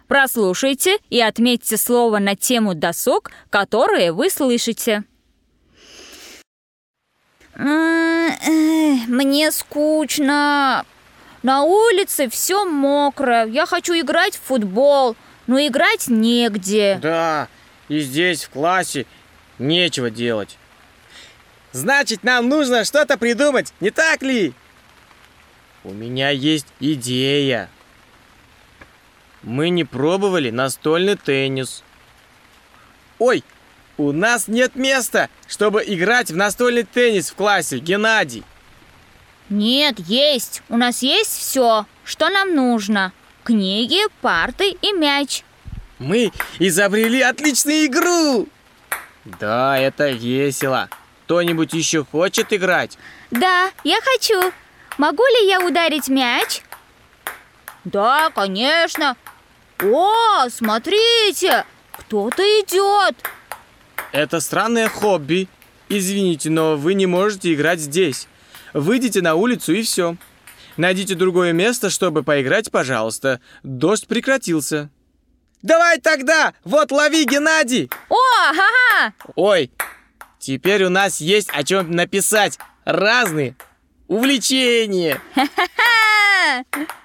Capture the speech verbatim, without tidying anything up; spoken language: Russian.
Прослушайте и отметьте слово на тему досок, которые вы слышите. Мне скучно. На улице все мокро. Я хочу играть в футбол, но играть негде. Да, и здесь в классе нечего делать. Значит, нам нужно что-то придумать, не так ли? У меня есть идея. Мы не пробовали настольный теннис. Ой, у нас нет места, чтобы играть в настольный теннис в классе, Геннадий. Нет, есть. У нас есть все, что нам нужно. Книги, парты и мяч. Мы изобрели отличную игру. Да, это весело. Кто-нибудь еще хочет играть? Да, я хочу. Могу ли я ударить мяч? Да, конечно. О, смотрите, кто-то идет. Это странное хобби. Извините, но вы не можете играть здесь. Выйдите на улицу и все. Найдите другое место, чтобы поиграть, пожалуйста. Дождь прекратился. Давай тогда! Вот, лови, Геннадий! О, ага! Ой, теперь у нас есть о чем написать. Разные увлечения. Ха-ха-ха!